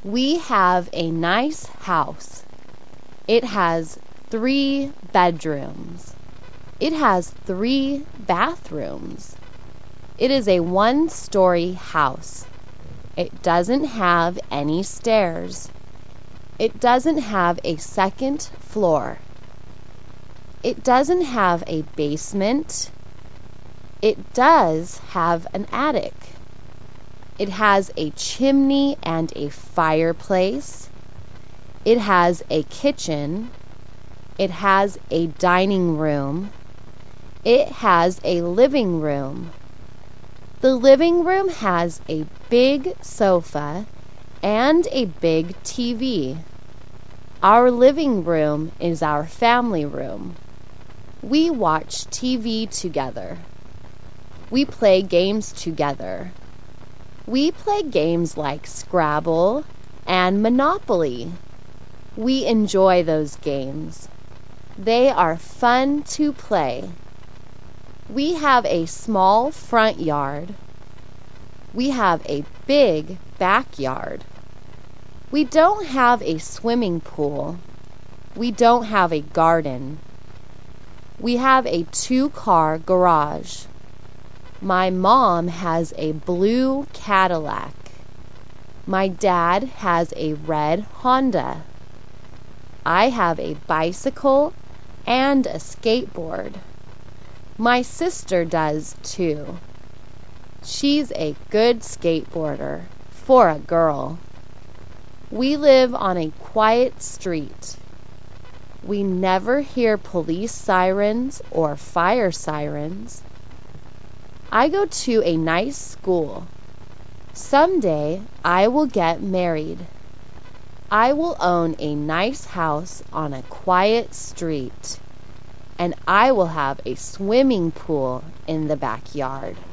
We have a nice house. It has 3 bedrooms. It has 3 bathrooms. It is a 1-story house. It doesn't have any stairs. It doesn't have a second floor. It doesn't have a basement. It does have an attic. It has a chimney and a fireplace. It has a kitchen. It has a dining room. It has a living room. The living room has a big sofa and a big TV. Our living room is our family room. We watch TV together. We play games together. We play games like Scrabble and Monopoly. We enjoy those games. They are fun to play. We have a small front yard. We have a big backyard. We don't have a swimming pool. We don't have a garden. We have a 2-car garage. My mom has a blue Cadillac. My dad has a red Honda. I have a bicycle and a skateboard. My sister does too. She's a good skateboarder for a girl. We live on a quiet street. We never hear police sirens or fire sirens. I go to a nice school. Someday I will get married. I will own a nice house on a quiet street. And I will have a swimming pool in the backyard.